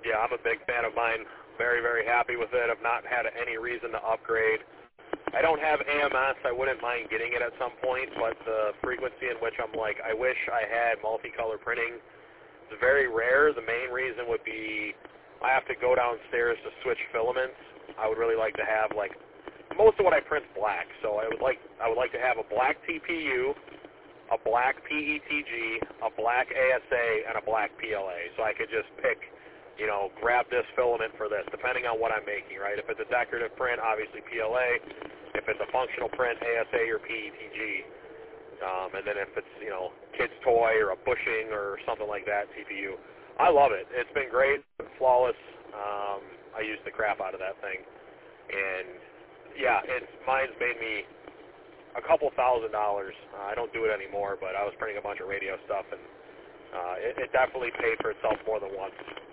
Yeah, I'm a big fan of mine. Very, very happy with it. I've not had any reason to upgrade. I don't have AMS. I wouldn't mind getting it at some point, but the frequency in which I'm like, I wish I had multicolor printing is very rare. The main reason would be I have to go downstairs to switch filaments. I would really like to have, like, most of what I print's black, so I would like to have a black TPU, a black PETG, a black ASA, and a black PLA, so I could just pick, you know, grab this filament for this, depending on what I'm making, right? If it's a decorative print, obviously PLA. If it's a functional print, ASA or PETG. And then if it's, you know, kid's toy or a bushing or something like that, TPU. I love it. It's been great. Flawless. I use the crap out of that thing. And, yeah, mine's made me a couple $1,000. I don't do it anymore, but I was printing a bunch of radio stuff, and it definitely paid for itself more than once.